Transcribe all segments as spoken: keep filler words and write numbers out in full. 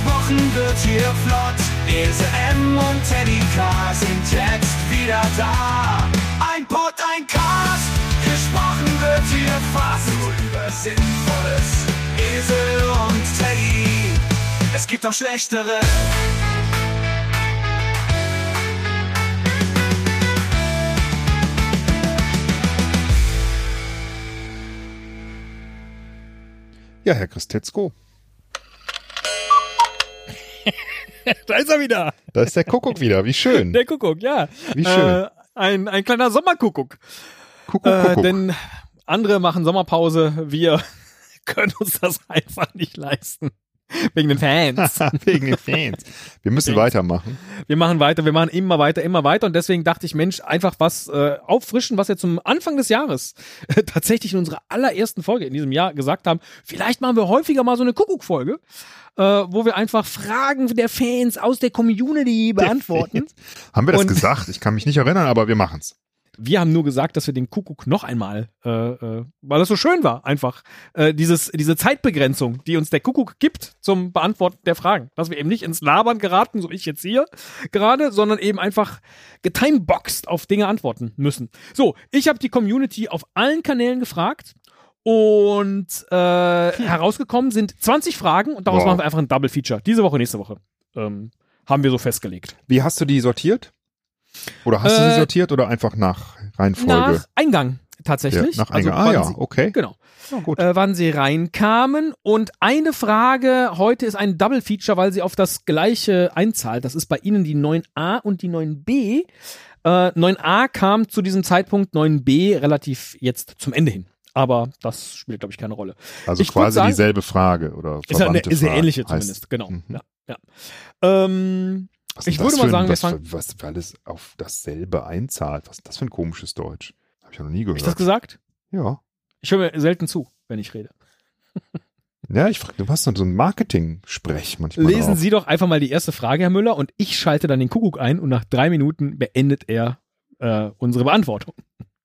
Gesprochen wird hier flott. Ese M und Teddy K sind jetzt wieder da. Ein Pod, ein Cast. Gesprochen wird hier fast nur über Sinnvolles. Esel und Teddy, es gibt auch schlechtere. Ja, Herr Christetzko. Da ist er wieder. Da ist der Kuckuck wieder, wie schön. Der Kuckuck, ja. Wie schön. Äh, ein, ein kleiner Sommerkuckuck. Kuckuck, Äh, Kuckuck. denn andere machen Sommerpause, wir können uns das einfach nicht leisten. Wegen den Fans. Wegen den Fans. Wir müssen Fans. weitermachen. Wir machen weiter, wir machen immer weiter, immer weiter und deswegen dachte ich, Mensch, einfach was äh, auffrischen, was wir zum Anfang des Jahres äh, tatsächlich in unserer allerersten Folge in diesem Jahr gesagt haben. Vielleicht machen wir häufiger mal so eine Kuckuck-Folge, äh, wo wir einfach Fragen der Fans aus der Community beantworten. Haben wir das Und- gesagt? Ich kann mich nicht erinnern, aber wir machen's. Wir haben nur gesagt, dass wir den Kuckuck noch einmal, äh, äh, weil das so schön war, einfach äh, dieses diese Zeitbegrenzung, die uns der Kuckuck gibt zum Beantworten der Fragen, dass wir eben nicht ins Labern geraten, so wie ich jetzt hier gerade, sondern eben einfach getimeboxt auf Dinge antworten müssen. So, ich habe die Community auf allen Kanälen gefragt und äh, herausgekommen sind zwanzig Fragen und daraus Wow. machen wir einfach ein Double Feature. Diese Woche, nächste Woche ähm, haben wir so festgelegt. Wie hast du die sortiert? Oder hast du Äh, sie sortiert oder einfach nach Reihenfolge? Nach Eingang tatsächlich. Ja, nach Also Eingang. Ah wann ja, sie- okay. Genau. Ja, gut. Äh, wann sie reinkamen. Und eine Frage heute ist ein Double Feature, weil sie auf das gleiche einzahlt. Das ist bei Ihnen die neun a und die neun b. Äh, neun a kam zu diesem Zeitpunkt, neun b relativ jetzt zum Ende hin. Aber das spielt, glaube ich, keine Rolle. Also ich würd quasi sagen- dieselbe Frage oder Ist ja eine verwandte sehr Frage. ähnliche Heißt- zumindest, genau. Mhm. Ja, ja. Ähm, Was ist Ich das würde für mal ein- sagen, wir was, fangen- was, was für alles auf dasselbe einzahlt. Was ist das für ein komisches Deutsch? Habe ich ja noch nie hab ich das gehört. gesagt? Ja. Ich höre mir selten zu, wenn ich rede. Ja, ich frage, du hast so ein Marketing-Sprech manchmal. Lesen auch. Sie doch einfach mal die erste Frage, Herr Müller, und ich schalte dann den Kuckuck ein und nach drei Minuten beendet er äh, unsere Beantwortung.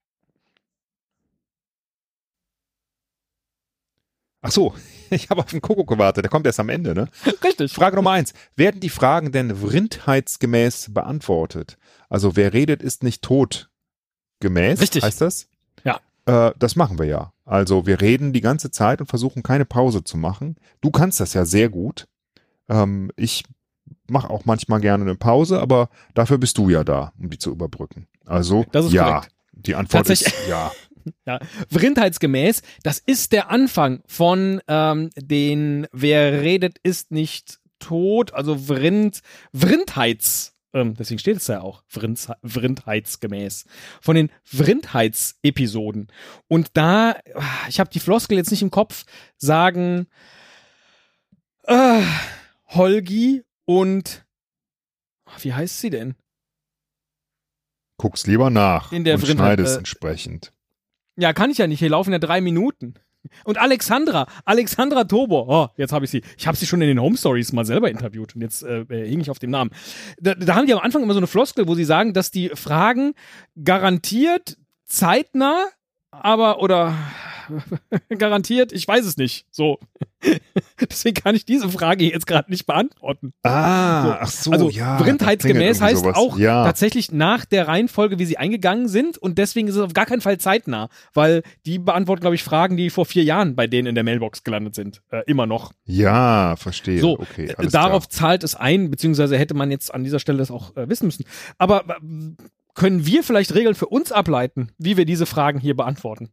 Ach so, ich habe auf den Kuckuck gewartet. Der kommt erst am Ende, ne? Richtig. Frage Nummer eins. Werden die Fragen denn vrindheitsgemäß beantwortet? Also wer redet, ist nicht tot gemäß, Richtig. heißt das? Ja. Äh, das machen wir ja. Also wir reden die ganze Zeit und versuchen keine Pause zu machen. Du kannst das ja sehr gut. Ähm, ich mache auch manchmal gerne eine Pause, aber dafür bist du ja da, um die zu überbrücken. Also Das ist ja. korrekt. Die Antwort ist Tatsächlich- ja. Ja. Vrindheitsgemäß, das ist der Anfang von ähm, den Wer redet, ist nicht tot, also Vrind, Vrindheits, ähm, deswegen steht es ja auch, Vrind, Vrindheitsgemäß, von den Vrindheitsepisoden. Und da, ich habe die Floskel jetzt nicht im Kopf, sagen äh, Holgi und, wie heißt sie denn? Guck's lieber nach In der und Vrindheit- schneidest äh, entsprechend. Ja, kann ich ja nicht. Hier laufen ja drei Minuten. Und Alexandra, Alexandra Tobor, oh, jetzt habe ich sie. Ich habe sie schon in den Home Stories mal selber interviewt und jetzt äh, hing ich auf dem Namen. Da, da haben die am Anfang immer so eine Floskel, wo sie sagen, dass die Fragen garantiert zeitnah, aber oder garantiert, ich weiß es nicht. So. Deswegen kann ich diese Frage jetzt gerade nicht beantworten. Ah, So. ach so, also ja. vrindheitsgemäß da klingelt heißt irgendwie auch sowas. Ja. tatsächlich nach der Reihenfolge, wie sie eingegangen sind und deswegen ist es auf gar keinen Fall zeitnah, weil die beantworten, glaube ich, Fragen, die vor vier Jahren bei denen in der Mailbox gelandet sind. Äh, immer noch. Ja, verstehe. So, okay, äh, alles darauf klar. zahlt es ein, beziehungsweise hätte man jetzt an dieser Stelle das auch äh, wissen müssen. Aber äh, können wir vielleicht Regeln für uns ableiten, wie wir diese Fragen hier beantworten?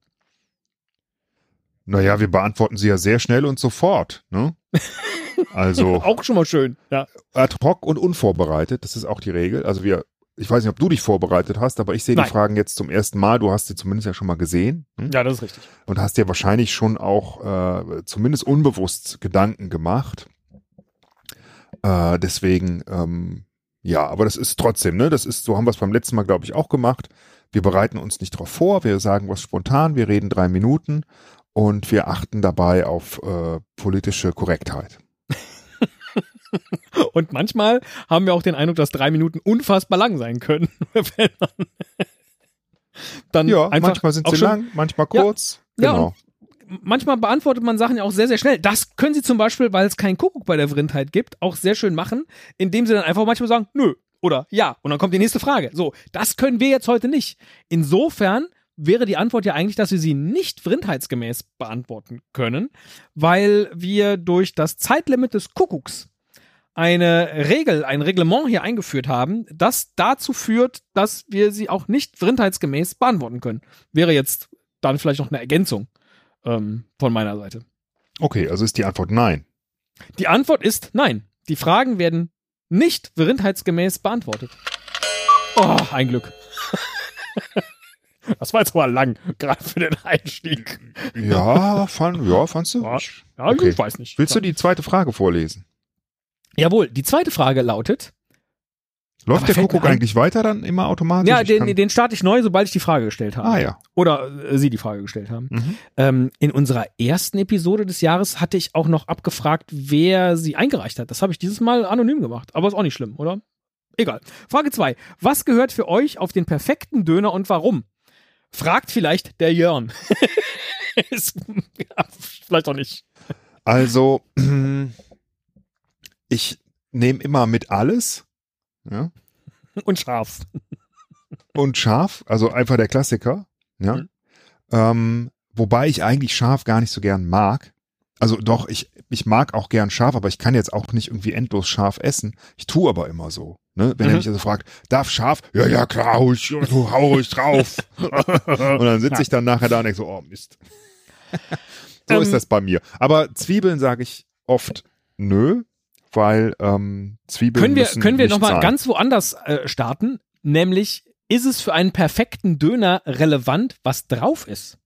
Naja, wir beantworten sie ja sehr schnell und sofort. Ne? Also Auch schon mal schön, ja. ad hoc und unvorbereitet, das ist auch die Regel. Also wir, ich weiß nicht, ob du dich vorbereitet hast, aber ich sehe die Nein. Fragen jetzt zum ersten Mal. Du hast sie zumindest ja schon mal gesehen. Hm? Ja, das ist richtig. Und hast dir wahrscheinlich schon auch äh, zumindest unbewusst Gedanken gemacht. Äh, deswegen, ähm, ja, aber das ist trotzdem, ne, das ist, so haben wir es beim letzten Mal, glaube ich, auch gemacht. Wir bereiten uns nicht drauf vor, wir sagen was spontan, wir reden drei Minuten und wir achten dabei auf äh, politische Korrektheit. Und manchmal haben wir auch den Eindruck, dass drei Minuten unfassbar lang sein können. Wenn man dann Ja, einfach manchmal sind auch sie schon, lang, manchmal Ja. kurz. Ja, Genau. manchmal beantwortet man Sachen ja auch sehr, sehr schnell. Das können sie zum Beispiel, weil es keinen Kuckuck bei der Vrindheit gibt, auch sehr schön machen, indem sie dann einfach manchmal sagen, nö oder ja. Und dann kommt die nächste Frage. So, das können wir jetzt heute nicht. Insofern wäre die Antwort ja eigentlich, dass wir sie nicht vrindheitsgemäß beantworten können, weil wir durch das Zeitlimit des Kuckucks eine Regel, ein Reglement hier eingeführt haben, das dazu führt, dass wir sie auch nicht vrindheitsgemäß beantworten können. Wäre jetzt dann vielleicht noch eine Ergänzung ähm, von meiner Seite. Okay, also ist die Antwort nein. Die Antwort ist nein. Die Fragen werden nicht vrindheitsgemäß beantwortet. Oh, ein Glück. Das war jetzt mal lang, gerade für den Einstieg. Ja, fand, ja fandst du? Ja, ja Okay. ich weiß nicht. Willst du die zweite Frage vorlesen? Jawohl, die zweite Frage lautet. Läuft Aber der fällt mir Kuckuck ein- eigentlich weiter dann immer automatisch? Ja, Ich den, kann- den starte ich neu, sobald ich die Frage gestellt habe. Ah ja. Oder äh, Sie die Frage gestellt haben. Mhm. Ähm, in unserer ersten Episode des Jahres hatte ich auch noch abgefragt, wer sie eingereicht hat. Das habe ich dieses Mal anonym gemacht. Aber ist auch nicht schlimm, oder? Egal. Frage zwei. Was gehört für euch auf den perfekten Döner und warum? Fragt vielleicht der Jörn. Ist, ja, vielleicht auch nicht. Also, ich nehme immer mit alles. Ja. Und scharf. Und scharf, also einfach der Klassiker. Ja. Mhm. Ähm, wobei ich eigentlich scharf gar nicht so gern mag. Also doch, ich, ich mag auch gern scharf, aber ich kann jetzt auch nicht irgendwie endlos scharf essen. Ich tue aber immer so. Ne? Wenn Mhm. er mich also fragt, darf scharf? Ja, ja, klar, hau ich, hau ich drauf. Und dann sitze ich dann nachher da und denke so, oh Mist. So Ähm, ist das bei mir. Aber Zwiebeln sage ich oft nö, weil ähm, Zwiebeln Können wir, müssen können wir nicht nochmal sein. ganz woanders äh, starten? Nämlich, ist es für einen perfekten Döner relevant, was drauf ist?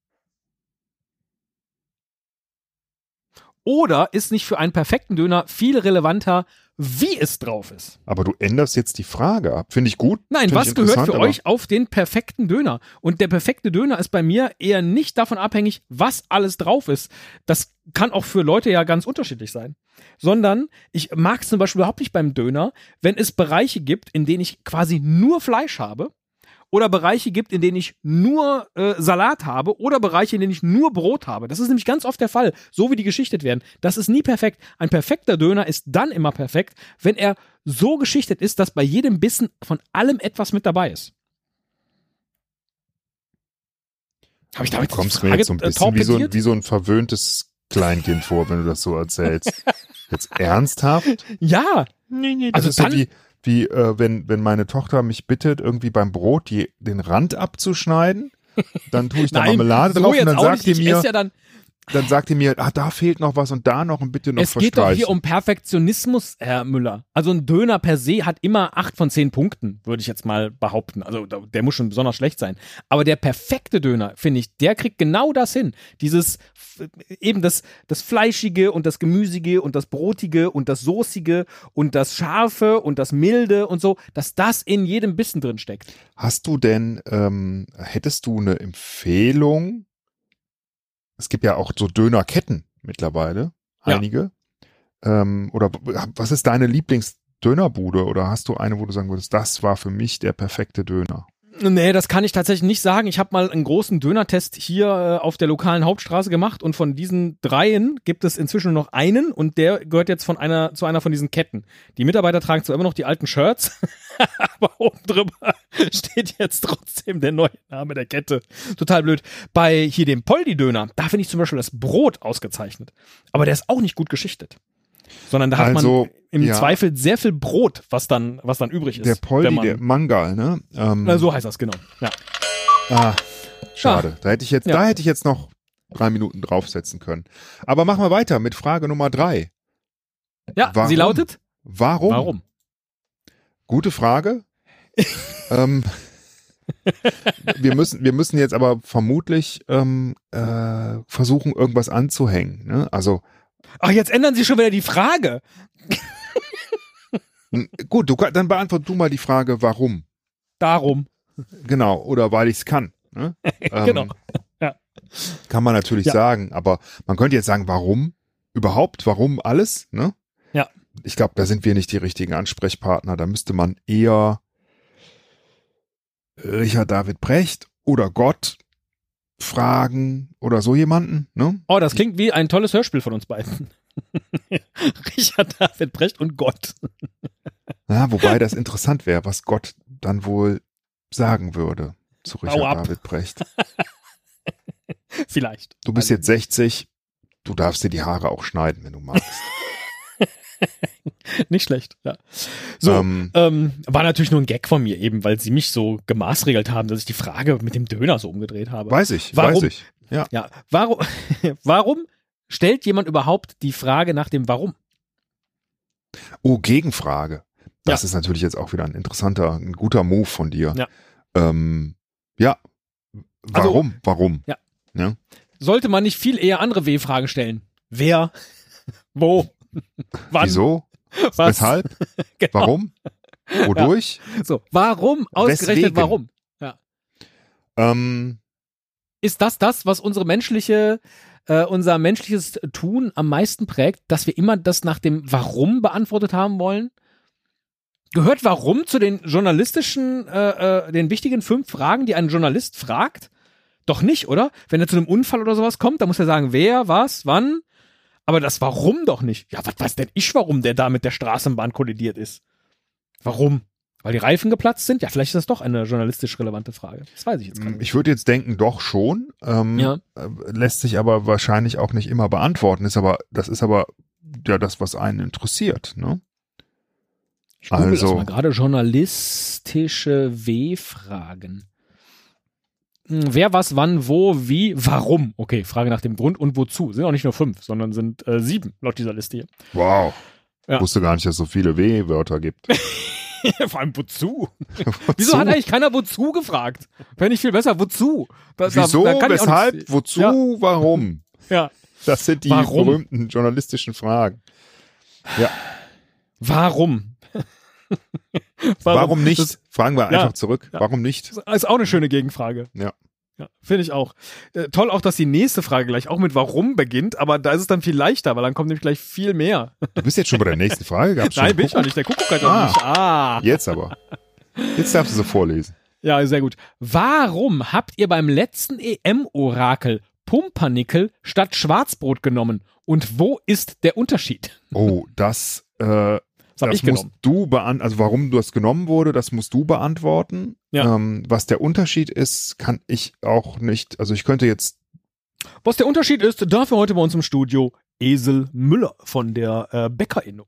Oder ist nicht für einen perfekten Döner viel relevanter, wie es drauf ist? Aber du änderst jetzt die Frage ab. Finde ich gut. Nein, Find was ich gehört interessant, für aber- euch auf den perfekten Döner? Und der perfekte Döner ist bei mir eher nicht davon abhängig, was alles drauf ist. Das kann auch für Leute ja ganz unterschiedlich sein. Sondern ich mag es zum Beispiel überhaupt nicht beim Döner, wenn es Bereiche gibt, in denen ich quasi nur Fleisch habe. Oder Bereiche gibt, in denen ich nur äh, Salat habe oder Bereiche, in denen ich nur Brot habe. Das ist nämlich ganz oft der Fall, so wie die geschichtet werden. Das ist nie perfekt. Ein perfekter Döner ist dann immer perfekt, wenn er so geschichtet ist, dass bei jedem Bissen von allem etwas mit dabei ist. Habe ich damit Du kommst die mir Frage, jetzt so ein äh, bisschen wie so, ein, torpediert? wie so ein verwöhntes Kleinkind vor, wenn du das so erzählst. Jetzt ernsthaft? Ja, Nee, nee, Also das ist so dann- wie, wie äh, wenn, wenn meine Tochter mich bittet, irgendwie beim Brot die, den Rand abzuschneiden, dann tue ich da nein, Marmelade so drauf jetzt und dann auch sagt nicht. die Ich mir, esse ja dann, dann sagt die mir, ah, da fehlt noch was und da noch und bitte noch es geht doch verstreichen. hier um Perfektionismus, Herr Müller. Also ein Döner per se hat immer acht von zehn Punkten, würde ich jetzt mal behaupten. Also da- der muss schon besonders schlecht sein. Aber der perfekte Döner, finde ich, der kriegt genau das hin. Dieses, f- eben das, das Fleischige und das Gemüsige und das Brotige und das Soßige und das Scharfe und das Milde und so, dass das in jedem Bissen drin steckt. Hast du denn, ähm, hättest du eine Empfehlung? Es gibt ja auch so Dönerketten mittlerweile, Ja. einige. Ähm, oder w- was ist deine Lieblingsdönerbude? Oder hast du eine, wo du sagen würdest, das war für mich der perfekte Döner? Nee, das kann ich tatsächlich nicht sagen. Ich habe mal einen großen Dönertest hier äh, auf der lokalen Hauptstraße gemacht und von diesen dreien gibt es inzwischen nur noch einen und der gehört jetzt von einer zu einer von diesen Ketten. Die Mitarbeiter tragen zwar immer noch die alten Shirts, aber oben drüber steht jetzt trotzdem der neue Name der Kette. Total blöd. Bei hier dem Poldi-Döner, da finde ich zum Beispiel das Brot ausgezeichnet. Aber der ist auch nicht gut geschichtet. Sondern da hat Also, man im ja. Zweifel sehr viel Brot, was dann, was dann übrig ist. Der Poldi, wenn man, der Mangal, ne? Ähm, Na, so heißt das, genau. Ja. ah, schade. Da hätte ich jetzt, Ja. da hätte ich jetzt noch drei Minuten draufsetzen können. Aber machen wir weiter mit Frage Nummer drei. Ja, Warum? sie lautet? Warum? Warum? Gute Frage. ähm, wir müssen, wir müssen jetzt aber vermutlich ähm, äh, versuchen, irgendwas anzuhängen. Ne? Also Ach, jetzt ändern Sie schon wieder die Frage. n- gut, du, kann- dann beantwort du mal die Frage, warum. Darum. Genau, oder weil ich es kann. Ne? Ähm, Genau. Ja. Kann man natürlich Ja. sagen, aber man könnte jetzt sagen, warum? Überhaupt, warum alles? Ne? Ja. Ich glaube, da sind wir nicht die richtigen Ansprechpartner. Da müsste man eher Richard David Brecht oder Gott Fragen oder so jemanden, ne? Oh, das klingt wie ein tolles Hörspiel von uns beiden. Richard David Brecht und Gott. Ja, wobei das interessant wäre, was Gott dann wohl sagen würde zu Richard David Brecht. Vielleicht. Du bist also, jetzt sechzig, du darfst dir die Haare auch schneiden, wenn du magst. Nicht schlecht, ja. So, Ähm, ähm, war natürlich nur ein Gag von mir eben, weil sie mich so gemaßregelt haben, dass ich die Frage mit dem Döner so umgedreht habe. Weiß ich, warum, weiß ich. Ja. Ja, warum, warum stellt jemand überhaupt die Frage nach dem Warum? Oh, Gegenfrage. Das Ja. ist natürlich jetzt auch wieder ein interessanter, ein guter Move von dir. Ja. Ähm, ja. Warum? Also, Warum? ja. Ja. Sollte man nicht viel eher andere W-Fragen stellen? Wer? Wo? Wann? Wieso? Was? Weshalb? Genau. Warum? Wodurch? So, warum? Ausgerechnet Weswegen? warum? Ähm, Ist das das, was unsere menschliche, äh, unser menschliches Tun am meisten prägt, dass wir immer das nach dem Warum beantwortet haben wollen? Gehört Warum zu den journalistischen, äh, äh, den wichtigen fünf Fragen, die ein Journalist fragt? Doch nicht, oder? Wenn er zu einem Unfall oder sowas kommt, dann muss er sagen, wer, was, wann. Aber das Warum doch nicht. Ja, was weiß denn ich, warum der da mit der Straßenbahn kollidiert ist? Warum? Weil die Reifen geplatzt sind? Ja, vielleicht ist das doch eine journalistisch relevante Frage. Das weiß ich jetzt gar nicht. ich würde jetzt denken, doch schon. Ähm, Ja. äh, lässt sich aber wahrscheinlich auch nicht immer beantworten. Ist aber, das ist aber ja das, was einen interessiert, ne? Ich google das also- mal gerade. Journalistische W-Fragen. Hm, Wer, was, wann, wo, wie, warum? Okay, Frage nach dem Grund und wozu. Sind auch nicht nur fünf, sondern sind äh, sieben laut dieser Liste hier. Wow. Ja. Ich wusste gar nicht, dass es so viele W-Wörter gibt. Vor allem wozu? Wieso hat eigentlich keiner wozu gefragt? Wäre nicht viel besser, wozu? Da, da- Wieso, da kann ich auch weshalb, nichts- wozu, Ja. warum? Ja. Das sind die Warum? berühmten journalistischen Fragen. Ja. Warum? Warum, nicht? Das Fragen wir Ja. einfach zurück. Ja. Warum nicht? ist auch eine schöne Gegenfrage. Ja. Ja, finde ich auch. Äh, toll auch, dass die nächste Frage gleich auch mit Warum beginnt, aber da ist es dann viel leichter, weil dann kommt nämlich gleich viel mehr. Du bist jetzt schon bei der nächsten Frage. Gab's schon Nein, bin ich noch Kuckuck? nicht. Der Kuckuck hat noch Ah. nicht. Ah. Jetzt aber. Jetzt darfst du sie vorlesen. Ja, sehr gut. Warum habt ihr beim letzten E M-Orakel Pumpernickel statt Schwarzbrot genommen? Und wo ist der Unterschied? Oh, das, äh, Das habe das ich musst genommen. du beantworten. Also warum das genommen wurde, das musst du beantworten. Ja. Ähm, was der Unterschied ist, kann ich auch nicht. Also ich könnte jetzt Was der Unterschied ist, dafür heute bei uns im Studio Esel Müller von der äh, Bäckerinnung.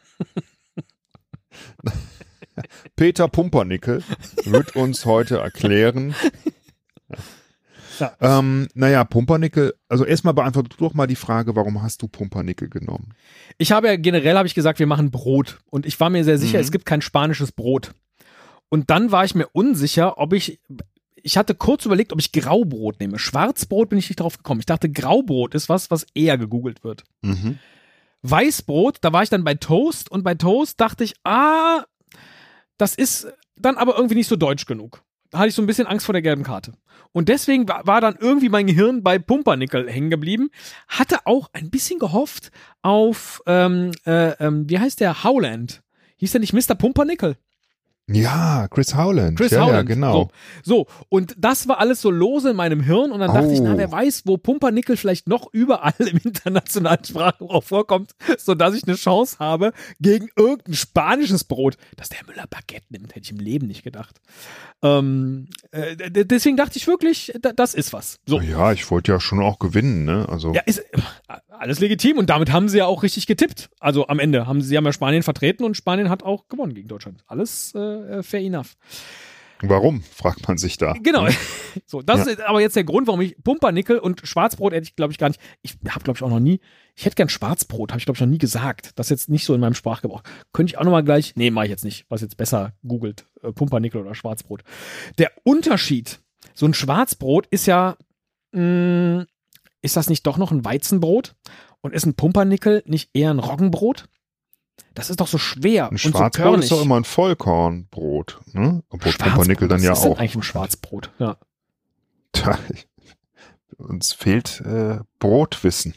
Peter Pumpernickel wird uns heute erklären. Ja. Ähm, naja, Pumpernickel, also erstmal beantworte du doch mal die Frage, warum hast du Pumpernickel genommen? Ich habe ja generell habe ich gesagt, wir machen Brot. Und ich war mir sehr sicher, Mhm. es gibt kein spanisches Brot. Und dann war ich mir unsicher, ob ich, ich hatte kurz überlegt, ob ich Graubrot nehme. Schwarzbrot bin ich nicht drauf gekommen. Ich dachte, Graubrot ist was, was eher gegoogelt wird. Mhm. Weißbrot, da war ich dann bei Toast und bei Toast dachte ich, ah, das ist dann aber irgendwie nicht so deutsch genug. Da hatte ich so ein bisschen Angst vor der gelben Karte. Und deswegen war, war dann irgendwie mein Gehirn bei Pumpernickel hängen geblieben. Hatte auch ein bisschen gehofft auf, ähm, äh, ähm, wie heißt der? Howland. Hieß der nicht Mister Pumpernickel? Ja, Chris Howland. Chris ja, Howland. ja, genau. So. so, und das war alles so lose in meinem Hirn und dann dachte ich, Oh. na, wer weiß, wo Pumpernickel vielleicht noch überall im internationalen Sprachgebrauch vorkommt, sodass ich eine Chance habe gegen irgendein spanisches Brot, dass der Müller Baguette nimmt, hätte ich im Leben nicht gedacht. Ähm, äh, d- deswegen dachte ich wirklich, da, das ist was. So. Ja, ich wollte ja schon auch gewinnen, ne? Also Ja, ist äh, alles legitim und damit haben sie ja auch richtig getippt. Also am Ende haben sie, sie haben ja Spanien vertreten und Spanien hat auch gewonnen gegen Deutschland. Alles äh, fair enough. warum, fragt man sich da. Genau. So, das Ja. ist aber jetzt der Grund, warum ich Pumpernickel und Schwarzbrot hätte ich, glaube ich, gar nicht. Ich habe, glaube ich, auch noch nie. Ich hätte gern Schwarzbrot, habe ich, glaube ich, noch nie gesagt. Das ist jetzt nicht so in meinem Sprachgebrauch. Könnte ich auch noch mal gleich. Nee, mache ich jetzt nicht. Was jetzt besser googelt. Äh, Pumpernickel oder Schwarzbrot. Der Unterschied, so ein Schwarzbrot ist ja, mh, ist das nicht doch noch ein Weizenbrot? Und ist ein Pumpernickel nicht eher ein Roggenbrot? Das ist doch so schwer Ein und so Schwarzbrot körnig. ist doch immer ein Vollkornbrot, ne? Obwohl Schwarzbrot, Pumpernickel dann was ja ist denn auch. eigentlich ein Schwarzbrot? Ja. Tja, ich- uns fehlt äh, Brotwissen.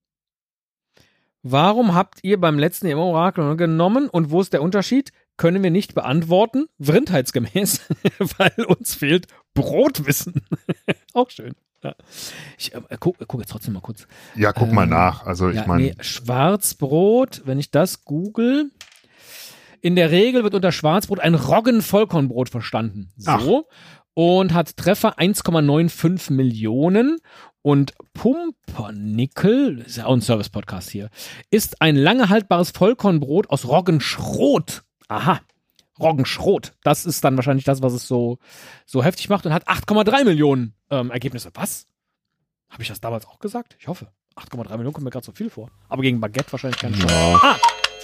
Warum habt ihr beim letzten E M-Orakel genommen und wo ist der Unterschied? Können wir nicht beantworten, vrindheitsgemäß, weil uns fehlt Brotwissen. Auch schön. Ja. Ich äh, gucke guck jetzt trotzdem mal kurz. Ja, guck mal Ähm, nach. Also ich Ja, meine, nee, Schwarzbrot, wenn ich das google. In der Regel wird unter Schwarzbrot ein Roggen-Vollkornbrot verstanden. So. Und hat Treffer eins Komma fünfundneunzig Millionen. Und Pumpernickel, das ist ja auch ein Service-Podcast hier, ist ein lange haltbares Vollkornbrot aus Roggenschrot. Aha. Roggenschrot. Das ist dann wahrscheinlich das, was es so, so heftig macht und hat acht Komma drei Millionen ähm, Ergebnisse. Was? Habe ich das damals auch gesagt? Ich hoffe. acht Komma drei Millionen kommt mir gerade so viel vor. Aber gegen Baguette wahrscheinlich keine Chance. ja. Ah!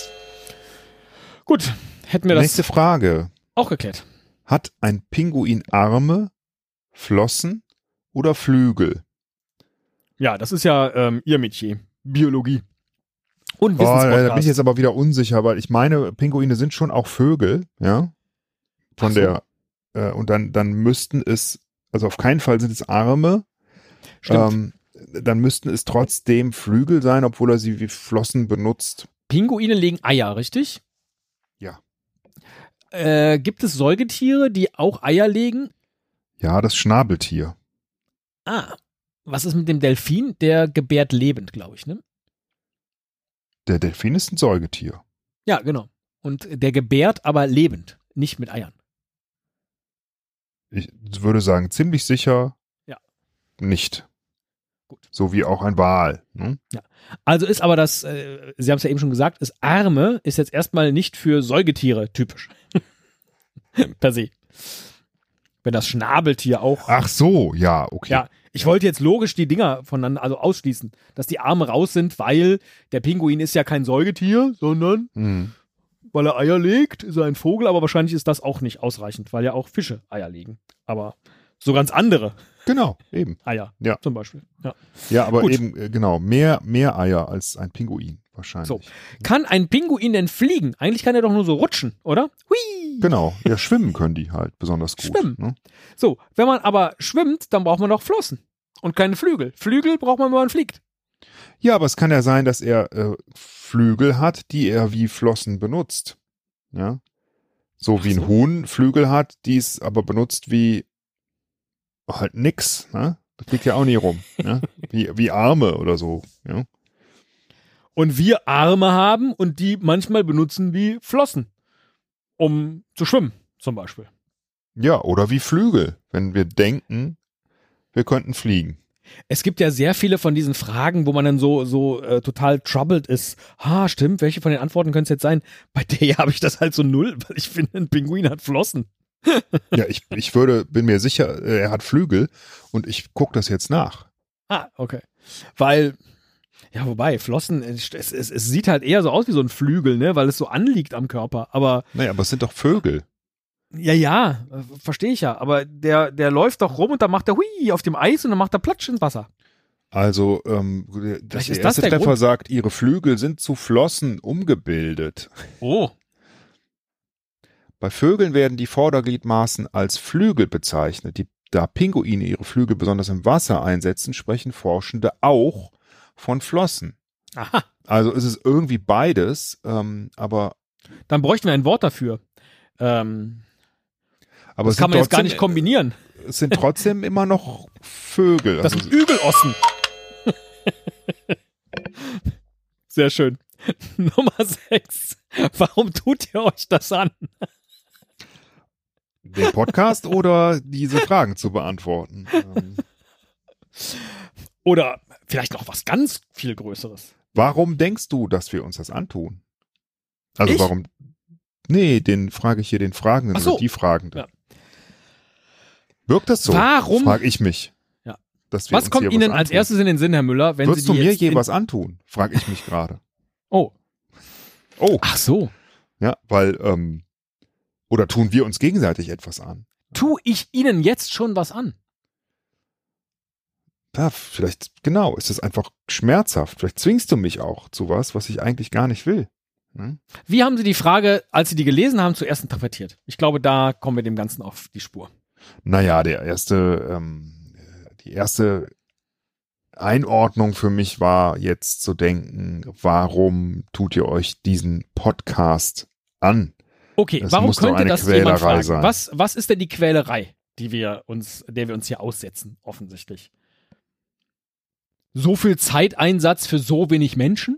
Gut, hätten wir das Nächste Frage. auch geklärt. Hat ein Pinguin Arme, Flossen oder Flügel? Ja, das ist ja ähm, Ihr Metier. Biologie. Und Oh, da Wissenspodcast. bin ich jetzt aber wieder unsicher, weil ich meine, Pinguine sind schon auch Vögel, ja. Von Ach so. der, äh, und dann, dann müssten es, also auf keinen Fall sind es Arme. Stimmt. Ähm, dann müssten es trotzdem Flügel sein, obwohl er sie wie Flossen benutzt. Pinguine legen Eier, richtig? Ja. Äh, gibt es Säugetiere, die auch Eier legen? Ja, das Schnabeltier. Ah. Was ist mit dem Delfin? Der gebärt lebend, glaube ich, ne? Der Delfin ist ein Säugetier. Ja, genau. Und der gebärt aber lebend, nicht mit Eiern. Ich würde sagen, ziemlich sicher Ja. nicht. Gut. So wie auch ein Wal. Ne? Also ist aber das, äh, Sie haben es ja eben schon gesagt, ist Arme ist jetzt erstmal nicht für Säugetiere typisch. Per se. Wenn das Schnabeltier auch. Ach so, ja, okay. Ja, ich wollte jetzt logisch die Dinger voneinander, also ausschließen, dass die Arme raus sind, weil der Pinguin ist ja kein Säugetier, sondern Hm. weil er Eier legt, ist er ein Vogel, aber wahrscheinlich ist das auch nicht ausreichend, weil ja auch Fische Eier legen. Aber so ganz andere Genau, eben. Eier Ja. zum Beispiel. Ja. Ja, aber Gut. eben, äh, genau, mehr, mehr Eier als ein Pinguin wahrscheinlich. So. Kann ein Pinguin denn fliegen? Eigentlich kann er doch nur so rutschen, oder? Hui! Genau, ja, schwimmen können die halt besonders gut. Schwimmen. Ne? So, wenn man aber schwimmt, dann braucht man doch Flossen und keine Flügel. Flügel braucht man, wenn man fliegt. Ja, aber es kann ja sein, dass er äh, Flügel hat, die er wie Flossen benutzt. Ja. So wie Ach so. ein Huhn Flügel hat, die es aber benutzt wie halt nix, ne? Das fliegt ja auch nie rum. Ne? Wie, wie Arme oder so. Ja? Und wir Arme haben und die manchmal benutzen wie Flossen, um zu schwimmen, zum Beispiel. Ja, oder wie Flügel, wenn wir denken, wir könnten fliegen. Es gibt ja sehr viele von diesen Fragen, wo man dann so, so äh, total troubled ist. Ah, stimmt, welche von den Antworten könnte es jetzt sein? Bei der hier habe ich das halt so null, weil ich finde, ein Pinguin hat Flossen. Ja, ich, ich würde, bin mir sicher, äh, er hat Flügel und ich gucke das jetzt nach. Ah, okay. Weil, ja, wobei, Flossen, es, es, es sieht halt eher so aus wie so ein Flügel, ne, weil es so anliegt am Körper. Aber, Naja, aber es sind doch Vögel. ja, ja, äh, verstehe ich ja. Aber der, der läuft doch rum und dann macht er hui auf dem Eis und dann macht er Platsch ins Wasser. Also, ähm, das Vielleicht der ist das erste der Treffer Grund. sagt, ihre Flügel sind zu Flossen umgebildet. Oh. Bei Vögeln werden die Vordergliedmaßen als Flügel bezeichnet. Die, da Pinguine ihre Flügel besonders im Wasser einsetzen, sprechen Forschende auch von Flossen. Aha. Also ist es irgendwie beides, ähm, aber, Dann bräuchten wir ein Wort dafür. Ähm, aber das es kann sind man jetzt gar trotzdem- nicht kombinieren. Es sind trotzdem immer noch Vögel. Das Also, sind Übelossen. Sehr schön. Nummer sechs. Warum tut ihr euch das an? den Podcast oder diese Fragen zu beantworten. Ähm, Oder vielleicht noch was ganz viel Größeres. warum denkst du, dass wir uns das antun? Also Ich? warum? Nee, den frage ich hier den Fragenden Ach so. oder die Fragende. Ja. Wirkt das so? Warum? Frage ich mich. Ja. Dass wir Was uns kommt hier Ihnen was als antun. erstes in den Sinn, Herr Müller, wenn Würdest Sie du die mir jetzt je in- was antun? Frage ich mich gerade. Oh. Oh, Ach so. ja, weil, ähm, oder tun wir uns gegenseitig etwas an? Tu ich Ihnen jetzt schon was an? Ja, vielleicht, genau, ist es einfach schmerzhaft. Vielleicht zwingst du mich auch zu was, was ich eigentlich gar nicht will. Hm? Wie haben Sie die Frage, als Sie die gelesen haben, zuerst interpretiert? Ich glaube, da kommen wir dem Ganzen auf die Spur. Naja, der erste, ähm, die erste Einordnung für mich war jetzt zu denken, warum tut ihr euch diesen Podcast an? Okay, Das warum muss doch könnte eine das jemand Quälerei fragen? sein. Was, was ist denn die Quälerei, die wir uns, der wir uns hier aussetzen, offensichtlich? so viel Zeiteinsatz für so wenig Menschen?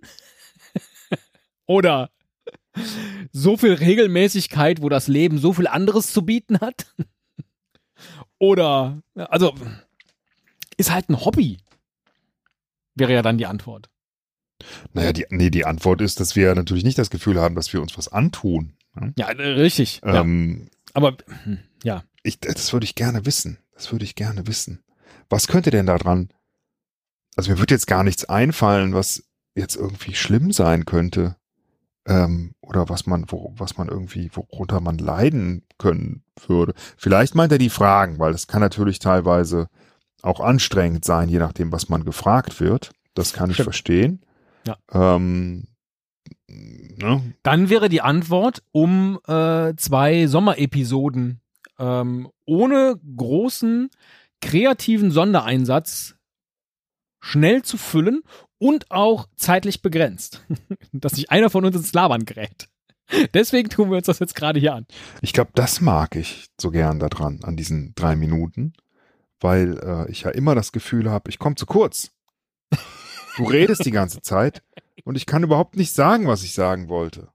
Oder so viel Regelmäßigkeit, wo das Leben so viel anderes zu bieten hat? Oder, also, ist halt ein Hobby, wäre ja dann die Antwort. Naja, die, nee, die Antwort ist, dass wir natürlich nicht das Gefühl haben, dass wir uns was antun. Ne? Ja, richtig. Ähm, ja. Aber, ja. Ich, das würde ich gerne wissen. Das würde ich gerne wissen. Was könnte denn da dran? Also mir wird jetzt gar nichts einfallen, was jetzt irgendwie schlimm sein könnte. Ähm, oder was man, wo, was man irgendwie, worunter man leiden können würde. Vielleicht meint er die Fragen, weil das kann natürlich teilweise auch anstrengend sein, je nachdem, was man gefragt wird. Das kann ich Stimmt. verstehen. Ja. Ähm, ne? Dann wäre die Antwort, um äh, zwei Sommerepisoden ähm, ohne großen kreativen Sondereinsatz schnell zu füllen und auch zeitlich begrenzt. Dass nicht einer von uns ins Labern gerät. Deswegen tun wir uns das jetzt gerade hier an. Ich glaube, das mag ich so gern daran, an diesen drei Minuten, weil äh, ich ja immer das Gefühl habe, ich komme zu kurz. Du redest die ganze Zeit und ich kann überhaupt nicht sagen, was ich sagen wollte.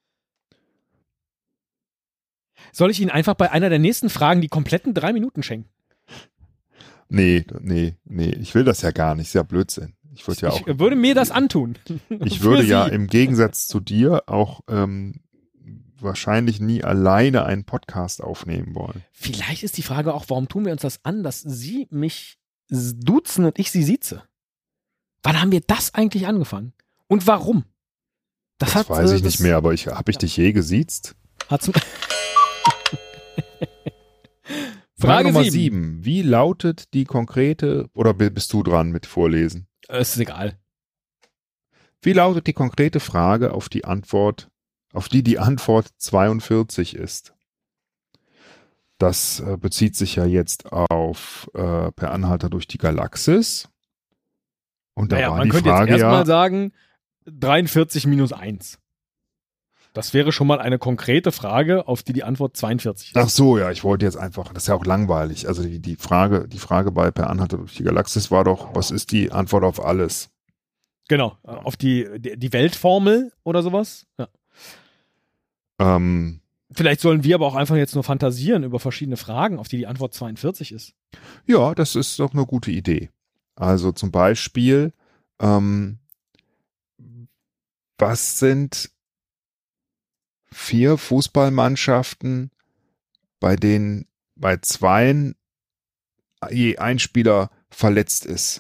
Soll ich Ihnen einfach bei einer der nächsten Fragen die kompletten drei Minuten schenken? Nee, nee, nee, ich will das ja gar nicht, ist ja Blödsinn. Ich würde ja auch. Ich würde mir das antun. Ich würde Für ja Sie. im Gegensatz zu dir auch ähm, wahrscheinlich nie alleine einen Podcast aufnehmen wollen. Vielleicht ist die Frage auch, warum tun wir uns das an, dass Sie mich duzen und ich Sie sieze? Wann haben wir das eigentlich angefangen? Und warum? Das, Das hat, weiß äh, ich nicht mehr, aber ich habe ich ja. dich je gesiezt? Hat's Frage Frage Nummer sieben. sieben. Wie lautet die konkrete, oder bi- bist du dran mit Vorlesen? Es ist egal. Wie lautet die konkrete Frage, auf die Antwort, auf die die Antwort zweiundvierzig ist? Das äh, bezieht sich ja jetzt auf äh, Per Anhalter durch die Galaxis. Und da Naja, war man die könnte Frage jetzt erstmal ja, sagen, dreiundvierzig minus eins. Das wäre schon mal eine konkrete Frage, auf die die Antwort zweiundvierzig ist. ach so, ja, ich wollte jetzt einfach, das ist ja auch langweilig. Also die, die Frage, die Frage bei Per Anhalter durch die Galaxis war doch, was ist die Antwort auf alles? Genau, auf die, die, die Weltformel oder sowas. Ja. Ähm, Vielleicht sollen wir aber auch einfach jetzt nur fantasieren über verschiedene Fragen, auf die die Antwort zweiundvierzig ist. Ja, das ist doch eine gute Idee. Also zum Beispiel, ähm, was sind vier Fußballmannschaften, bei denen bei zweien je ein Spieler verletzt ist?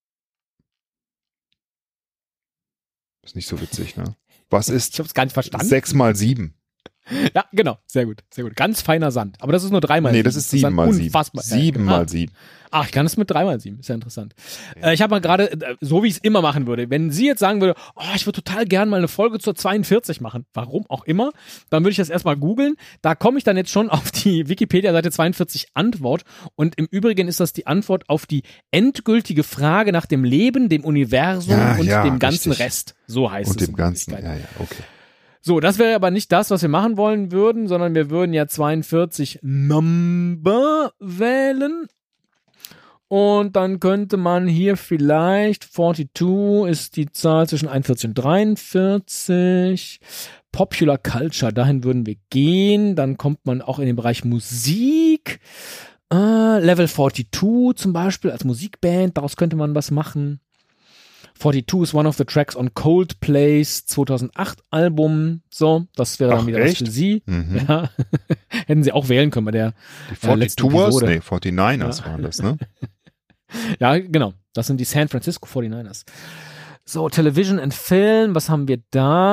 Ist nicht so witzig, ne? Was Ich ist habe es gar nicht verstanden. sechs mal sieben? Ja, genau, sehr gut, sehr gut. Ganz feiner Sand. Aber das ist nur dreimal Nee, sieben. das ist sieben mal sieben. Unfassbar. Sieben Ja, mal sieben. Ach, ich kann es mit dreimal sieben. Ist ja interessant. Äh, ich habe mal gerade, äh, so wie ich es immer machen würde, wenn sie jetzt sagen würde, oh, ich würde total gern mal eine Folge zur zweiundvierzig machen, warum auch immer, dann würde ich das erstmal googeln. Da komme ich dann jetzt schon auf die Wikipedia-Seite zweiundvierzig Antwort. Und im Übrigen ist das die Antwort auf die endgültige Frage nach dem Leben, dem Universum Ja, und ja, dem ganzen richtig. Rest. So heißt Und es. dem in Ganzen, Wirklichkeit. ja, ja, okay. So, das wäre aber nicht das, was wir machen wollen würden, sondern wir würden ja zweiundvierzig Number wählen. Und dann könnte man hier vielleicht, zweiundvierzig ist die Zahl zwischen einundvierzig und dreiundvierzig. Popular Culture, dahin würden wir gehen. Dann kommt man auch in den Bereich Musik. Äh, Level zweiundvierzig zum Beispiel als Musikband, daraus könnte man was machen. zweiundvierzig ist one of the tracks on Coldplays zweitausendacht Album. So, das wäre dann Ach, wieder echt? was für Sie. Mhm. Ja. Hätten Sie auch wählen können bei der Die äh, letzten forty-twos? Episode. Nee, forty-niners waren das, ne? Ja, genau. Das sind die San Francisco forty-niners. So, Television and Film, was haben wir da?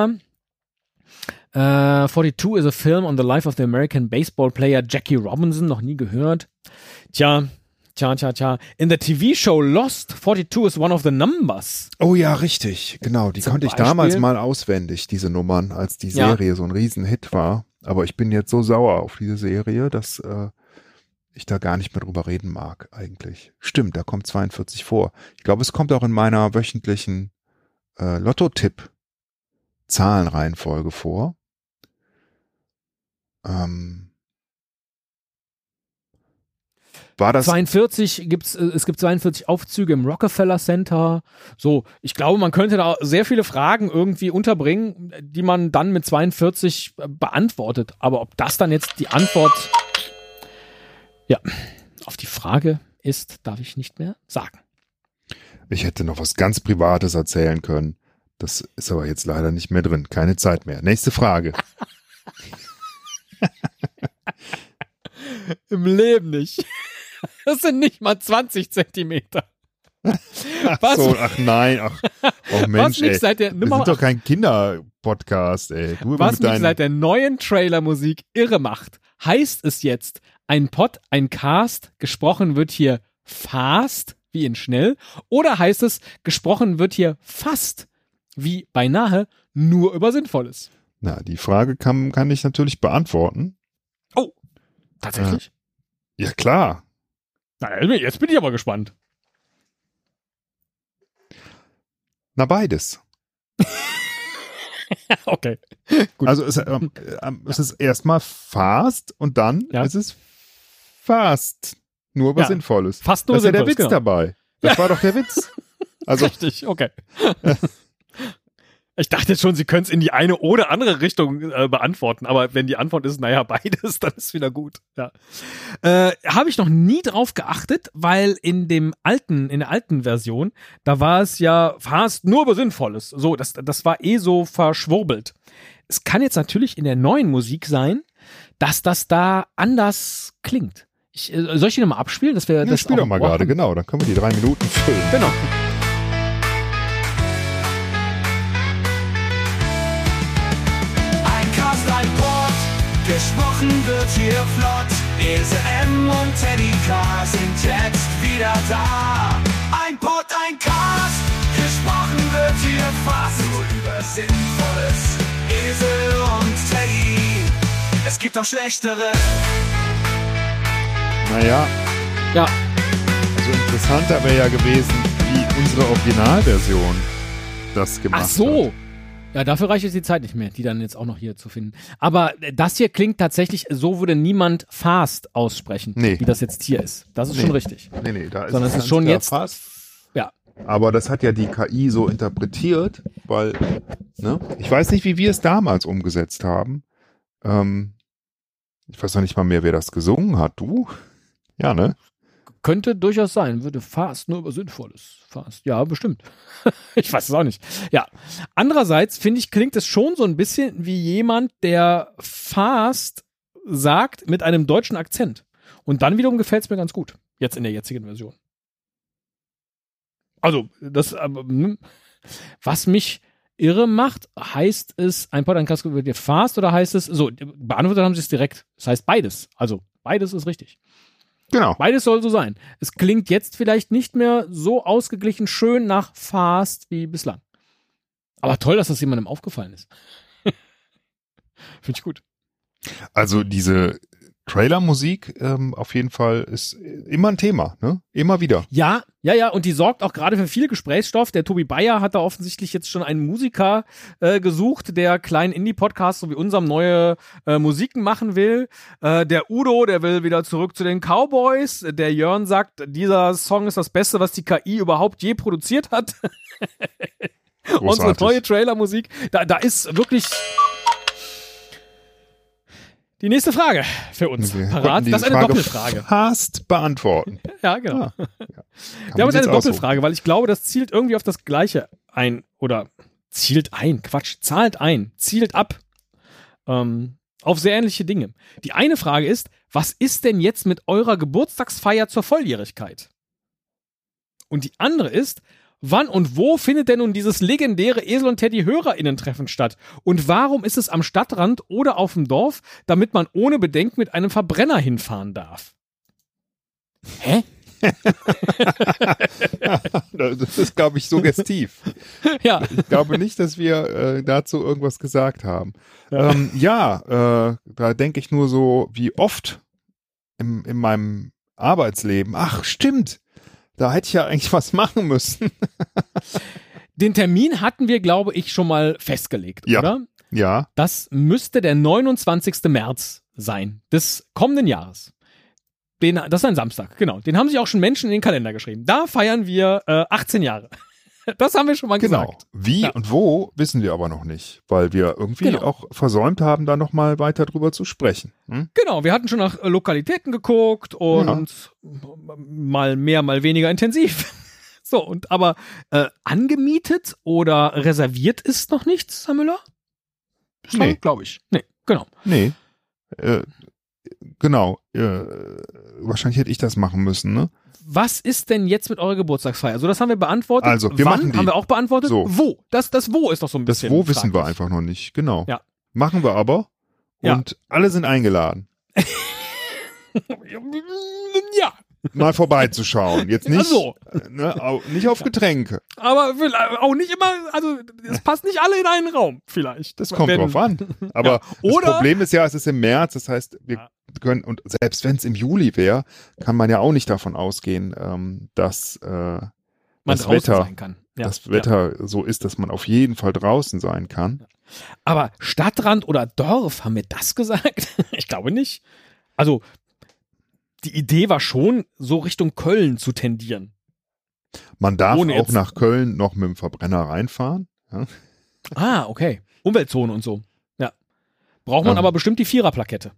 Äh, zweiundvierzig is a film on the life of the American baseball player Jackie Robinson, noch nie gehört. Tja, tja, tja, tja. In the T V-Show Lost, zweiundvierzig is one of the numbers. Oh ja, richtig, genau. Die Zum konnte ich Beispiel- damals mal auswendig, diese Nummern, als die Ja. Serie so ein Riesenhit war. Aber ich bin jetzt so sauer auf diese Serie, dass äh, ich da gar nicht mehr drüber reden mag, eigentlich. Stimmt, da kommt zweiundvierzig vor. Ich glaube, es kommt auch in meiner wöchentlichen äh, Lotto-Tipp-Zahlenreihenfolge vor. Ähm, War das zweiundvierzig gibt's, äh, es gibt zweiundvierzig Aufzüge im Rockefeller Center. So, ich glaube, man könnte da sehr viele Fragen irgendwie unterbringen, die man dann mit zweiundvierzig beantwortet. Aber ob das dann jetzt die Antwort, ja, auf die Frage ist, darf ich nicht mehr sagen. Ich hätte noch was ganz Privates erzählen können. Das ist aber jetzt leider nicht mehr drin. Keine Zeit mehr. Nächste Frage. Im Leben nicht. Das sind nicht mal zwanzig Zentimeter. Ach Was? so, ach nein, ach, oh Mensch, Was mich ey. seit der Wir Nummer sind doch kein Kinderpodcast, ey. Du immer Was mit mich deinen- seit der neuen Trailermusik irre macht, heißt es jetzt, ein Pod, ein Cast, gesprochen wird hier fast, wie in schnell, oder heißt es, gesprochen wird hier fast, wie beinahe, nur über Sinnvolles? Na, die Frage kann, kann ich natürlich beantworten. Oh, tatsächlich? Ja, klar. Na, jetzt bin ich aber gespannt. Na, beides. Okay. Gut. Also es, ähm, ähm, es ist erstmal fast und dann Ja. ist es fast. Nur was Ja. Sinnvolles. Fast nur Das ist ja der Sinnvolles, Witz genau. dabei. Das war doch der Witz. Also, Richtig, okay. Ich dachte jetzt schon, Sie können es in die eine oder andere Richtung äh, beantworten, aber wenn die Antwort ist, naja, beides, dann ist wieder gut. Ja. Äh, habe ich noch nie drauf geachtet, weil in dem alten, in der alten Version, da war es ja fast nur über Sinnvolles. So, das, das war eh so verschwurbelt. Es kann jetzt natürlich in der neuen Musik sein, dass das da anders klingt. Ich, äh, soll ich die nochmal abspielen? Das wäre ja, das spiel auch doch mal im Ohr gerade, haben? genau. Dann können wir die drei Minuten füllen. Genau. Ein Cast, ein Pod, gesprochen wird hier flott. Ilse M und Teddy K sind jetzt wieder da. Ein Pod, ein Cast, gesprochen wird hier fast nur über Sinnvolles. Ilse und Teddy, es gibt auch schlechtere. Naja, Ja, also interessanter wäre ja gewesen, wie unsere Originalversion das gemacht ach so. hat. Ja, dafür reicht jetzt die Zeit nicht mehr, die dann jetzt auch noch hier zu finden. Aber das hier klingt tatsächlich, so würde niemand fast aussprechen, Nee. wie das jetzt hier ist. Das ist Nee. schon richtig. Nee, nee, da ist Sondern es ist ganz schon klar jetzt- fast. Ja. Aber das hat ja die K I so interpretiert, weil, ne? Ich weiß nicht, wie wir es damals umgesetzt haben. Ähm, ich weiß noch nicht mal mehr, wer das gesungen hat. Du? Ja, ne? Könnte durchaus sein, würde fast nur über Sinnvolles. Fast. Ja, bestimmt. Ich weiß es auch nicht. Ja. Andererseits, finde ich, klingt es schon so ein bisschen wie jemand, der fast sagt mit einem deutschen Akzent. Und dann wiederum gefällt es mir ganz gut. Jetzt in der jetzigen Version. Also, das, aber, hm, was mich irre macht, heißt es, ein Podcast wird jetzt fast oder heißt es, so, beantwortet haben sie es direkt. Das heißt beides. Also, beides ist richtig. Genau. Beides soll so sein. Es klingt jetzt vielleicht nicht mehr so ausgeglichen schön nach fast wie bislang. Aber toll, dass das jemandem aufgefallen ist. Finde ich gut. Also diese Trailer-Musik ähm, auf jeden Fall ist immer ein Thema, ne? Immer wieder. Ja, ja, ja, und die sorgt auch gerade für viel Gesprächsstoff. Der Tobi Bayer hat da offensichtlich jetzt schon einen Musiker äh, gesucht, der kleinen Indie-Podcast, so wie unserem, neue äh, Musiken machen will. Äh, der Udo, der will wieder zurück zu den Cowboys. Der Jörn sagt, dieser Song ist das Beste, was die K I überhaupt je produziert hat. Unsere Großartig. neue Trailer-Musik. Da, da ist wirklich die nächste Frage für uns Wir parat. konnten Das ist diese eine Frage Doppelfrage. fast beantworten. Ja, genau. Ah, ja. Kann Wir man haben jetzt jetzt eine aussuchen. Doppelfrage, weil ich glaube, das zielt irgendwie auf das Gleiche ein. Oder zielt ein, Quatsch, zahlt ein, zielt ab. Ähm, auf sehr ähnliche Dinge. Die eine Frage ist, was ist denn jetzt mit eurer Geburtstagsfeier zur Volljährigkeit? Und die andere ist, wann und wo findet denn nun dieses legendäre Esel und Teddy HörerInnen-Treffen statt? Und warum ist es am Stadtrand oder auf dem Dorf, damit man ohne Bedenken mit einem Verbrenner hinfahren darf? Hä? Das ist, glaube ich, suggestiv. Ja. Ich glaube nicht, dass wir äh, dazu irgendwas gesagt haben. Ja, ähm, ja äh, da denke ich nur so, wie oft im, in meinem Arbeitsleben, ach stimmt, da hätte ich ja eigentlich was machen müssen. Den Termin hatten wir, glaube ich, schon mal festgelegt, Ja. oder? Ja, Das müsste der neunundzwanzigste März sein, des kommenden Jahres. Den, das ist ein Samstag, genau. Den haben sich auch schon Menschen in den Kalender geschrieben. Da feiern wir äh, achtzehn Jahre. Das haben wir schon mal Genau. gesagt. Wie Ja. und wo, wissen wir aber noch nicht, weil wir irgendwie Genau. auch versäumt haben, da nochmal weiter drüber zu sprechen. Hm? Genau, wir hatten schon nach äh, Lokalitäten geguckt und mal mehr, mal weniger intensiv. So, und aber äh, angemietet oder reserviert ist noch nichts, Herr Müller? Nee. glaube ich. Nee, genau. Nee. Äh, genau. Äh, wahrscheinlich hätte ich das machen müssen, ne? Was ist denn jetzt mit eurer Geburtstagsfeier? Also das haben wir beantwortet. Also, wir Wann machen die. haben wir auch beantwortet. So. Wo? Das, das Wo ist doch so ein Das bisschen Wo wissen wir fraglich. einfach noch nicht. Genau. Ja. Machen wir aber. Ja. Und alle sind eingeladen, Ja, mal vorbeizuschauen. Jetzt nicht, Ach so. äh, ne, au- nicht auf Getränke. aber vielleicht auch nicht immer, also es passt nicht alle in einen Raum vielleicht. Das kommt Wenn- drauf an. Aber Ja. Oder- das Problem ist ja, es ist im März, das heißt, wir Ja. können, und selbst wenn es im Juli wäre, kann man ja auch nicht davon ausgehen, ähm, dass äh, man das draußen Wetter, sein kann. Ja. das Wetter so ist, dass man auf jeden Fall draußen sein kann. Aber Stadtrand oder Dorf, haben wir das gesagt? Ich glaube nicht. Also die Idee war schon, so Richtung Köln zu tendieren. Man darf Ohne auch jetzt- nach Köln noch mit dem Verbrenner reinfahren. Ja. Ah, okay. Umweltzone und so. Ja. Braucht man Ähm. aber bestimmt die Viererplakette.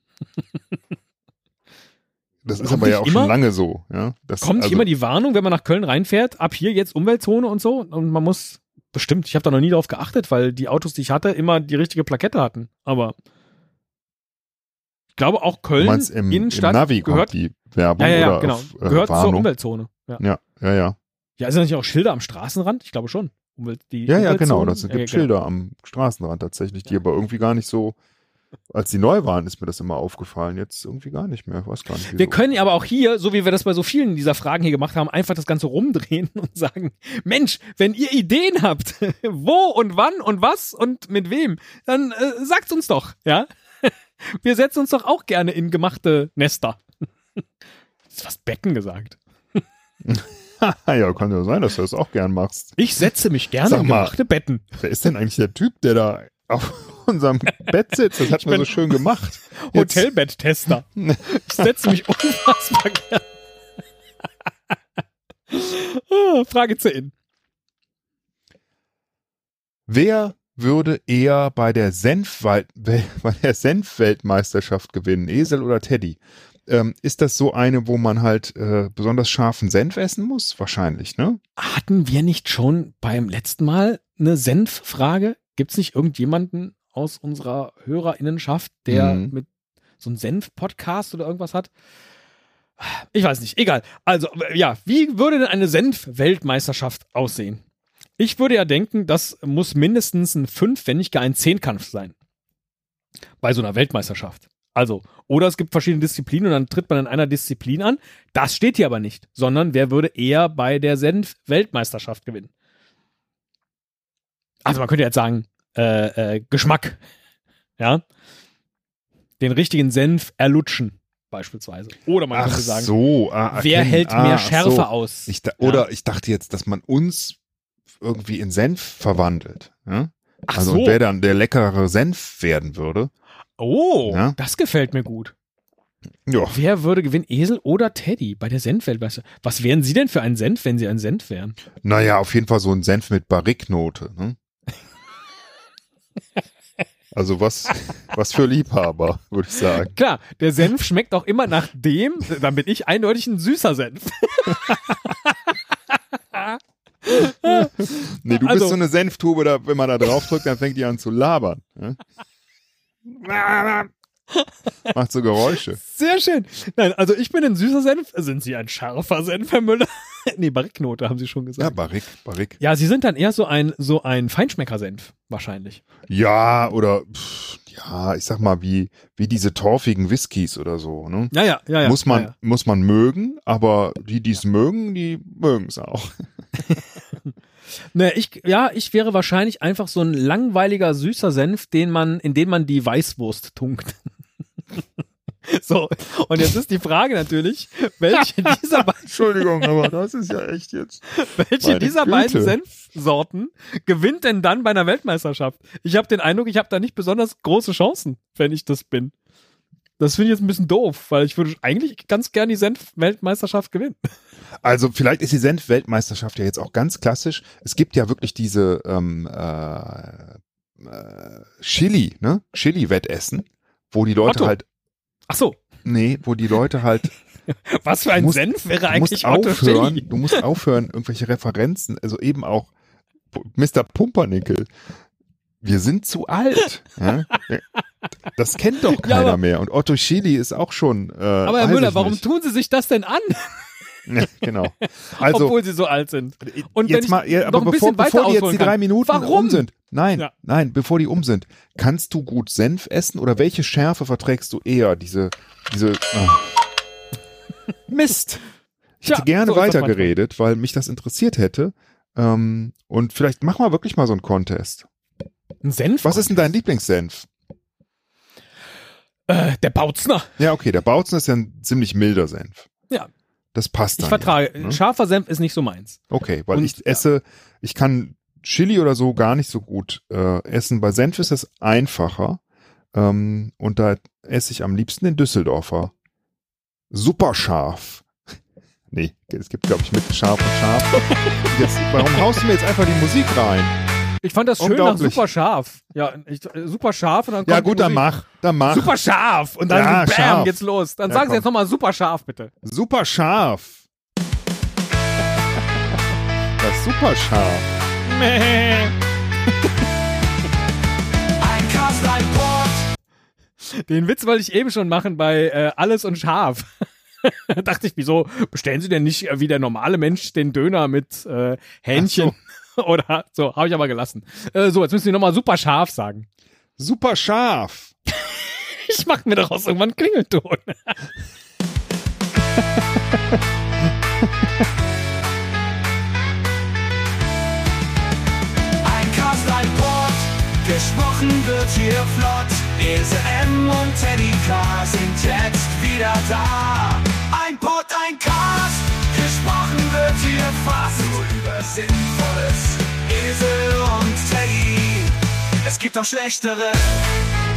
Das ist Kommt aber ja nicht auch immer- schon lange so. Ja. Das, Kommt nicht also, immer die Warnung, wenn man nach Köln reinfährt, ab hier jetzt Umweltzone und so? Und man muss, bestimmt, ich habe da noch nie drauf geachtet, weil die Autos, die ich hatte, immer die richtige Plakette hatten. Aber ich glaube auch du Köln, meinst, im, im Innenstadt, Navi gehört, kommt die Werbung ja, ja, ja, oder genau, auf, äh, gehört zur Warnung. Umweltzone. Ja. Ja, ja, ja. Ja, sind da nicht auch Schilder am Straßenrand? Ich glaube schon. Umwelt, die Ja, ja, genau. Umweltzone? Das gibt Ja, genau. Schilder am Straßenrand tatsächlich, die aber irgendwie gar nicht so, als die neu waren, ist mir das immer aufgefallen. Jetzt irgendwie gar nicht mehr. Ich weiß gar nicht, wieso. Wir können aber auch hier, so wie wir das bei so vielen dieser Fragen hier gemacht haben, einfach das Ganze rumdrehen und sagen, Mensch, wenn ihr Ideen habt, wo und wann und was und mit wem, dann äh, sagt's uns doch, ja? Wir setzen uns doch auch gerne in gemachte Nester. Ist was Betten gesagt. ja, kann ja sein, dass du das auch gern machst. Ich setze mich gerne Sag in mal. gemachte Betten. Wer ist denn eigentlich der Typ, der da auf unserem Bett sitzt? Das hat man bin so schön gemacht. Jetzt- Hotelbett-Tester. Ich setze mich unfassbar gerne. Ah, Frage zehn. Wer würde eher bei der Senfwald- Wel- bei der Senfweltmeisterschaft gewinnen? Esel oder Teddy? Ähm, ist das so eine, wo man halt äh, besonders scharfen Senf essen muss? Wahrscheinlich, ne? Hatten wir nicht schon beim letzten Mal eine Senf-Frage? Gibt es nicht irgendjemanden aus unserer Hörerinnenschaft, der Mhm. mit so einem Senf-Podcast oder irgendwas hat? Ich weiß nicht, egal. Also, ja, wie würde denn eine Senf-Weltmeisterschaft aussehen? Ich würde ja denken, das muss mindestens ein fünf, wenn nicht gar ein Zehnkampf sein. Bei so einer Weltmeisterschaft. Also, oder es gibt verschiedene Disziplinen und dann tritt man in einer Disziplin an. Das steht hier aber nicht, sondern wer würde eher bei der Senf-Weltmeisterschaft gewinnen? Also man könnte jetzt sagen, äh, äh, Geschmack. Ja. Den richtigen Senf erlutschen, beispielsweise. Oder man Ach könnte sagen, so. Ah, wer erkennen. hält ah, mehr ach Schärfe so. aus? Ich da, oder ich dachte jetzt, dass man uns irgendwie in Senf verwandelt. Ja? Ach Also so. und wer dann der leckere Senf werden würde. Oh, Ja. das gefällt mir gut. Ja. Wer würde gewinnen, Esel oder Teddy bei der Senfweltmeisterschaft? Was wären Sie denn für ein Senf, wenn Sie ein Senf wären? Naja, auf jeden Fall so ein Senf mit Barriknote. Ne? Also was, was für Liebhaber, würde ich sagen. Klar, der Senf schmeckt auch immer nach dem, dann bin ich eindeutig ein süßer Senf. Nee, du Also- bist so eine Senftube, da, wenn man da drauf drückt, dann fängt die an zu labern. Ne? Macht so Geräusche. Sehr schön. Nein, also ich bin ein süßer Senf. Sind Sie ein scharfer Senf, Herr Müller? Nee, Barriknote haben Sie schon Ja, gesagt. Barrik, Barrik. Ja, Sie sind dann eher so ein, so ein Feinschmecker-Senf, wahrscheinlich. Ja, oder pff, ja, ich sag mal, wie, wie diese torfigen Whiskys oder so. Ne? Ja, ja, ja. ja. muss man, Ja, ja. muss man mögen, aber die, die es mögen, die mögen es auch. Ne, ich, ja, ich wäre wahrscheinlich einfach so ein langweiliger, süßer Senf, den man, in den man die Weißwurst tunkt. So, und jetzt ist die Frage natürlich, welche dieser, be Entschuldigung, aber das ist ja echt jetzt. welche Meine dieser Güte. beiden Senfsorten gewinnt denn dann bei einer Weltmeisterschaft? Ich habe den Eindruck, ich habe da nicht besonders große Chancen, wenn ich das bin. Das finde ich jetzt ein bisschen doof, weil ich würde eigentlich ganz gern die Senf-Weltmeisterschaft gewinnen. Also vielleicht ist die Senf-Weltmeisterschaft ja jetzt auch ganz klassisch. Es gibt ja wirklich diese ähm, äh, äh, Chili, ne? Chili-Wettessen, wo die Leute Otto. halt, Ach so. nee, wo die Leute halt Was für ein musst- Senf wäre du eigentlich musst Otto aufhören, Chili? du musst aufhören, irgendwelche Referenzen, also eben auch Mister Pumpernickel. Wir sind zu alt. Ja? Das kennt doch keiner aber- mehr. Und Otto Chili ist auch schon. Äh, Aber Herr weiß Müller, ich warum nicht. tun Sie sich das denn an, Ja, genau. Also obwohl Sie so alt sind? Und wenn jetzt ich mal, ja, noch aber ein bevor, bisschen weiter bevor die jetzt ausholen die drei kann. Minuten Warum? um sind, nein, Ja. nein, bevor die um sind, kannst du gut Senf essen oder welche Schärfe verträgst du eher? Diese, diese ah. Mist. Ich Tja, hätte gerne so ist das weitergeredet, weil mich das interessiert hätte. Ähm, und vielleicht machen wir wirklich mal so einen Contest. Ein Senf? Was ist denn dein Lieblingssenf? Äh, der Bautzner. Ja, okay, der Bautzen ist ja ein ziemlich milder Senf. Ja. Das passt Ich dann. vertrage. ja, ne? Scharfer Senf ist nicht so meins. Okay, weil Und- ich esse, ich kann Chili oder so gar nicht so gut äh, essen. Bei Senf ist es einfacher. Ähm, und da esse ich am liebsten den Düsseldorfer. Super scharf. Nee, es gibt, glaube ich, mit scharf und scharf. Jetzt, warum haust du mir jetzt einfach die Musik rein? Ich fand das schön nach Unglaublich. super scharf. Ja, ich, äh, super scharf und dann kommt Ja die gut, dann Musik. mach, dann mach. Super scharf und dann Ja, bam, scharf. geht's los. Dann Ja, sagen komm. Sie jetzt nochmal super scharf, bitte. Super scharf. Das ist super scharf. Ein Cast, ein Pod. Den Witz wollte ich eben schon machen bei äh, Alles und Scharf. Da dachte ich, wieso bestellen Sie denn nicht äh, wie der normale Mensch den Döner mit äh, Hähnchen? Oder so, habe ich aber gelassen. Äh, so, jetzt müssen Sie nochmal super scharf sagen. Super scharf. Ich mache mir daraus irgendwann einen Klingelton. Ein Cast, ein Pod. Gesprochen wird hier flott. Ese M und Teddy K sind jetzt wieder da. Ein Pod, ein Cast. Gesprochen wird hier fast nur über Sinnvolles. Esel und Teddy. Es gibt auch schlechtere.